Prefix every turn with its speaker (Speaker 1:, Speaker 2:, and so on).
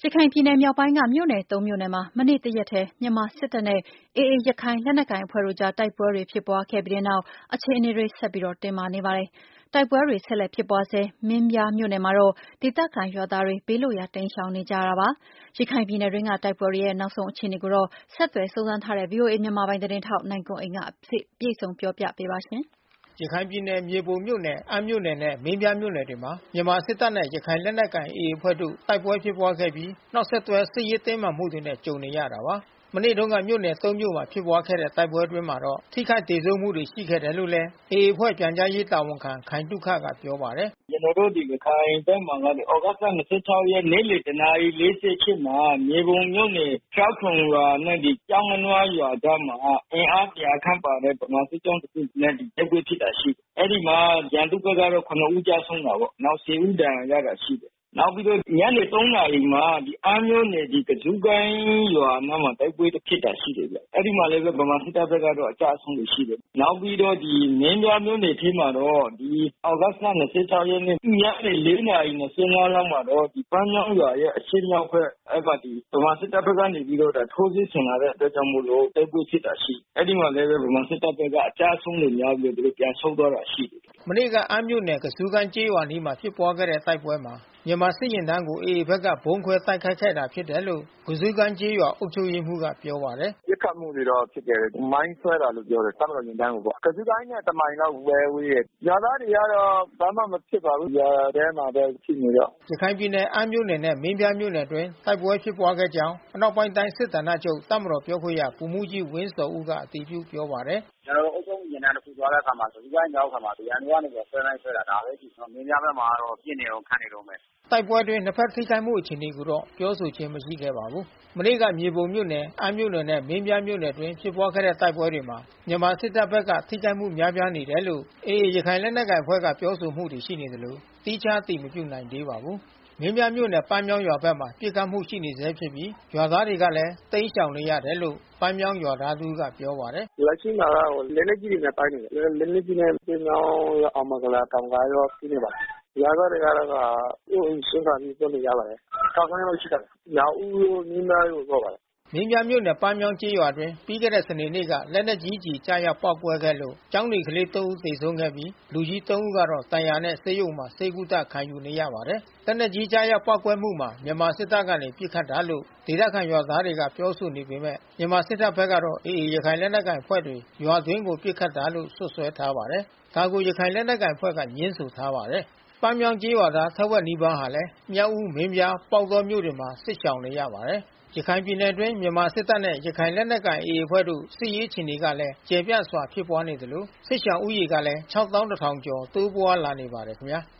Speaker 1: ရခိုင်ပြည်နယ်မြောက်ပိုင်းကမြို့နယ် မြို့နယ်မှာမနေ့တရက်ထဲမြန်မာစစ်တပ်နဲ့ AA ရခိုင်လက်နက်ကိုင်အဖွဲ့တို့ကြားတိုက်ပွဲတွေဖြစ်ပွားခဲ့ပြီးတဲ့နောက်အခြေအနေတွေဆက်ပြီးတင်းမာနေပါတယ်။ တိုက်ပွဲတွေဆက်လက်ဖြစ်ပွားဆဲမင်းပြားမြို့နယ်မှာတော့ဒေသခံရွာသားတွေဘေးလွတ်ရာတိမ်းရှောင်နေကြရတာပါ။ ရခိုင်ပြည်နယ်တွင်းကတိုက်ပွဲတွေရဲ့နောက်ဆုံးအခြေအနေကိုတော့ဆက်သွယ်စုံစမ်းထားတဲ့ ဗွီအိုအေမြန်မာပိုင်းသတင်းထောက်နိုင်ကွန်းအိန်ကအပြည့်စုံပြောပြပေးပါမယ်။
Speaker 2: ရခိုင်ပြည်နယ်မြေပုံမြို့နယ် အမ်းမြို့နယ်နဲ့မင်းပြားမြို့နယ်တွေမှာမြန်မာစစ်တပ်နဲ့ရခိုင်လက်နက်ကိုင် AA အဖွဲ့တို့တိုက်ပွဲဖြစ်ပွားခဲ့ပြီးနောက်ဆက်တွဲစစ်ရေးတင်းမာမှုတွေနဲ့ကြုံနေရတာပါ။ မနေ့တုန်းကမြို့နယ် မြို့မှာဖြစ်ပွားခဲ့တဲ့တိုက်ပွဲအတွင်းမှာတော့ထိခိုက်ဒေဆုံးမှုတွေရှိခဲ့တယ်လို့လဲ AA အဖွဲ့ပြန်ကြားရေးတာဝန်ခံခိုင်သုခကပြောပါတယ်
Speaker 3: ။ "ကျွန်တော်တို့ရခိုင်ဘက်မှာကသြဂုတ်လ ရက်နေ့လယ် နာရီ မှာမြေပုံမြို့နယ်ကျောက်ခုံရွာနဲ့ကျောက်ငနွားရွာကြားမှာအင်အား100ခန့်ပါတဲ့ဗမာစစ်ကြောင်းတခုနဲ့တိုက်ပွဲဖြစ်တာရှိတယ်။ အဲဒီမှာရန်သူဘက်ကတော့ ဦးကျဆုံးတာပေါ့။ နောက် ဦးဒဏ်ရာရတာရှိတယ်။ နောက်ပြီးတော့ညနေ နာရီမှာအမ်းမြို့နယ်ကဇူးကိုင်းရွာနားမှာတိုက်ပွဲဖြစ်တာရှိတယ်ဗျ။ အဲဒီမှာလဲဗမာစစ်တပ်ဘက်ကတော့အကျဆုံးတွေရှိတယ်။ နောက်ပြီးတော့မင်းပြားမြို့နယ်ထဲမှာတော့သြဂုတ်လ ရက်နေ့ညနေ နာရီ လောက်မှာတော့ပန်းမြောင်းရွာရဲ့အရှေ့မြောက်ဘက်ဗမာစစ်တပ်ဘက်ကနေပြီးတော့ထိုးစစ်ဆင်လာတဲ့အတွက်ကြောင့်မို့လို့တိုက်ပွဲဖြစ်တာရှိတယ်။ အဲဒီမှာလဲဗမာစစ်တပ်ဘက်ကအကျဆုံးတွေများပြီးတော့သူတို့ပြန်ဆုတ်သွားတာရှိတယ်
Speaker 2: ။" မနေ့ကအမ်းမြို့နယ်ကဇူးကိုင်းကျေးရွာအနီးမှာဖြစ်ပွားခဲ့တဲ့တိုက်ပွဲမှာမြန်မာစစ်ယာဉ်တန်းကို AA ဘက်ကဗုံးခွဲတိုက်ခိုက်ခဲ့တာဖြစ်တယ်လို့ ကဇူးကိုင်းကျေးရွာအုပ်ချုပ်ရေးမှူးကပြောပါတယ်
Speaker 4: ။ "ပစ်ခတ်မှုတွေတော့ဖြစ်တယ်။ မိုင်းဆွဲတာလို့ပြောတယ်တပ်မတော်ယာဉ်တန်းကိုပေါ့။ ကဇူးကိုင်းနဲ့ မိုင်လောက်ပဲဝေးတယ်။ ရွာသားတွေကတော့ဘာမှမဖြစ်ပါဘူး။ ရွာထဲမှာပဲရှိနေတော့
Speaker 2: " ရခိုင်ပြည်နယ်အမ်းမြို့နယ်နဲ့မင်းပြားမြို့နယ်အတွင်းတိုက်ပွဲဖြစ်ပွားခဲ့ကြောင်းအနောက်ပိုင်းတိုင်းစစ်ဌာနချုပ်တပ်မတော်ပြောခွင့်ရဗိုလ်မှူးကြီးဝင်းဇော်ဦးကအတည်ပြုပြောပါတယ်
Speaker 5: ။ "ကျွန်တော်တို့အုပ်ချုပ်မှုယာဉ်တန်းတခုသွားတဲ့အခါမှာကဇူးကိုင်းရောက်တဲ့အခါမှာရန်သူကနေဆွဲမိုင်းဆွဲတာဒါပဲရှိတယ်။ မင်းပြားဘက်မှာတော့ပစ်နေတုန်းခတ်နေတုန်းပဲ
Speaker 2: " တိုက်ပွဲအတွင်းနှစ်ဖက်ထိခိုက်မှုအခြေအနေကိုတော့ပြောဆိုခြင်းမရှိခဲ့ပါဘူး။ မနေ့ကမြေပုံမြို့နယ် အမ်းမြို့နယ်နဲ့မင်းပြားမြို့နယ်အတွင်းဖြစ်ပွားခဲ့တဲ့တိုက်ပွဲတွေမှာမြန်မာစစ်တပ်ဘက်ကထိခိုက်မှုများပြားနေတယ်လို့ AA ရခိုင်လက်နက်ကိုင်အဖွဲ့ကပြောဆိုမှုတွေရှိနေသလိုသီးခြားအတည်မပြုနိုင်သေးပါဘူး။ မင်းပြားမြို့နယ်ပန်းမြောင်းရွာဘက်မှာပစ်ခတ်မှုရှိနေဆဲဖြစ်ပြီးရွာသားတွေကလည်းတိမ်းရှောင်နေရတယ်လို့ ပန်းမြောင်းရွာသားတဦးကပြောပါတယ်
Speaker 4: ။ "လက်ရှိမှာကလက်နက်ကြီးတွေနဲ့ပစ်နေတယ်။ လက်နက်ကြီးနဲ့ပန်းမြောင်းရောအောင်မင်္ဂလာတောင်ကရောပစ်နေပါတယ်။ ရွာသားတွေကတော့အိုးအိမ်စွန့်ခွါပြီးထွက်နေရပါတယ်။ လောက်ရှိတယ်။ မြောက်ဦးတို့မင်းပြားတို့သွားပါတယ်
Speaker 2: ။" မင်းပြားမြို့နယ်ပန်းမြောင်းကျေးရွာအတွင်းပြီးခဲ့တဲ့စနေနေ့ကလက်နက်ကြီးကျည်ကျရောက်ပေါက်ကွဲခဲ့လို့ကျောင်းနေကလေး ဦးသေဆုံးခဲ့ပြီးလူကြီး ဦးကတော့ဒဏ်ရာနဲ့ဆေးရုံမှာဆေးကုသခံယူနေရပါတယ်။ လက်နက်ကြီးကျရောက်ပေါက်ကွဲမှုမှာမြန်မာစစ်တပ်ကနေပစ်ခတ်တာလို့ဒေသခံရွာသားတွေကပြောဆိုနေပေမဲ့မြန်မာစစ်တပ်ဘက်ကတော့ AA ရခိုင်လက်နက်ကိုင်အဖွဲ့တွေရွာအတွင်းကိုပစ်ခတ်တာလို့စွပ်စွဲထားပါတယ်။ ဒါကိုရခိုင်လက်နက်ကိုင်အဖွဲ့ကငြင်းဆိုထားပါတယ်။ ပန်းမြောင်းကျေးရွာသားထက်ဝက်နီးပါးဟာလဲမြောက်ဦးမင်းပြားပေါက်တောမြို့တွေမှာစစ်ရှောင်နေရပါတယ်။ ရခိုင်ပြည်နယ်အတွင်းမြန်မာစစ်တပ်နဲ့ရခိုင်လက်နက်ကိုင် AA အဖွဲ့တို့စစ်ရေးအခြေအနေကလဲကျယ်ပြန့်စွာဖြစ်ပွားနေသလိုစစ်ရှောင်ဦးရေကလဲ ကျော်တိုးပွားလာနေပါတယ်ခင်ဗျာ။